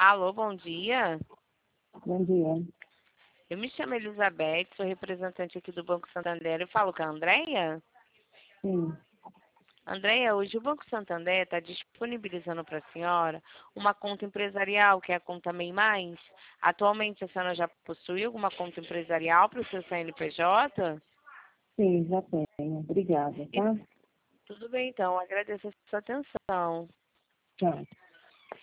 Alô, bom dia. Bom dia. Eu me chamo Elizabeth, sou representante aqui do Banco Santander. Eu falo com a Andréia? Sim, Andréia, hoje o Banco Santander está disponibilizando para a senhora uma conta empresarial, que é a conta MEI Mais. Atualmente, a senhora já possui alguma conta empresarial para o seu CNPJ? sim, já tenho. Obrigada, E tá? tudo bem, então. Agradeço a sua atenção. Tchau.